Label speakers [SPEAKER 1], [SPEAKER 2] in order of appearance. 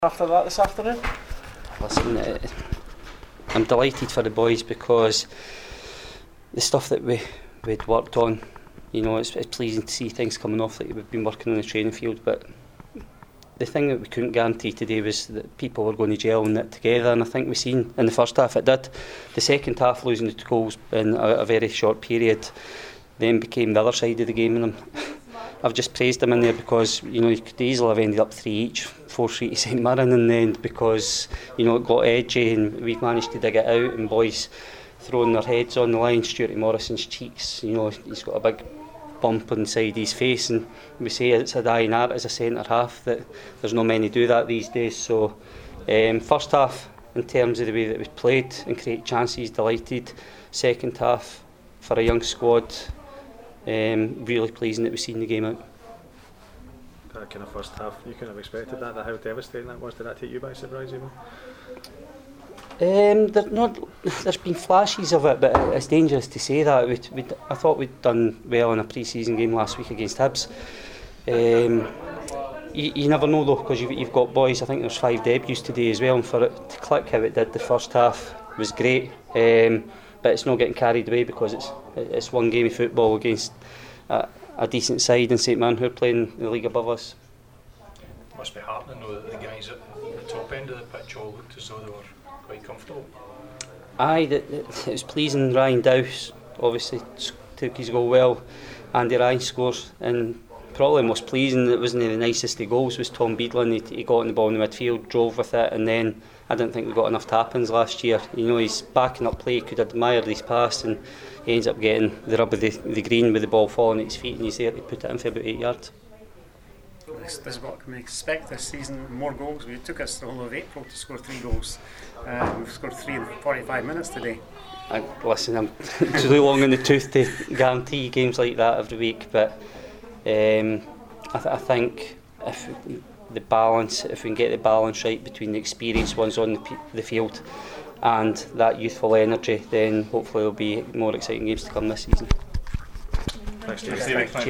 [SPEAKER 1] After that this afternoon?
[SPEAKER 2] Listen, I'm delighted for the boys because the stuff that we'd worked on, you know, it's pleasing to see things coming off that we've been working on the training field, but the thing that we couldn't guarantee today was that people were going to gel and knit together, and I think we've seen in the first half it did. The second half, losing the 2 goals in a very short period, then became the other side of the game, and I've just praised them in there because, you know, you could easily have ended up 3 each, 4-3 to St Mirren in the end, because, you know, it got edgy and we've managed to dig it out, and boys throwing their heads on the line. Stuart Morrison's cheeks, you know, he's got a big bump inside his face, and we say it's a dying art as a centre half, that there's not many do that these days. So first half, in terms of the way that we played and created chances, delighted. Second half, for a young squad, really pleasing that we've seen the game out.
[SPEAKER 3] That kind of first half, you couldn't have expected that, how devastating that was. Did that take you by surprise even?
[SPEAKER 2] There's been flashes of it, but it's dangerous to say that. I thought we'd done well in a pre-season game last week against Hibs. You never know though, because you've got boys. I think there's 5 debuts today as well, and for it to click how it did the first half was great. But it's not getting carried away because it's one game of football against a decent side in St Mirren who are playing the league above us.
[SPEAKER 4] It must be heartening though that the guys at the top end of the pitch all looked as though they were quite comfortable.
[SPEAKER 2] Aye, it was pleasing. Ryan Dowse obviously took his goal well. Andy Ryan scores, and probably most pleasing, it wasn't the nicest of goals, was Tom Beadland. He got on the ball in the midfield, drove with it, and then I didn't think we got enough tap-ins last year. You know, he's backing up play, could admire his pass, and he ends up getting the rub of the green with the ball falling at his feet, and he's there to put it in for about 8 yards.
[SPEAKER 5] This is what can we expect this season, more goals. It took us the whole of April to score 3 goals. We've scored 3 in 45 minutes today.
[SPEAKER 2] Listen, I'm too long in the tooth to guarantee games like that every week, but I think if we can get the balance right between the experienced ones on the field and that youthful energy, then hopefully there'll be more exciting games to come this season.
[SPEAKER 3] Thanks, Steve.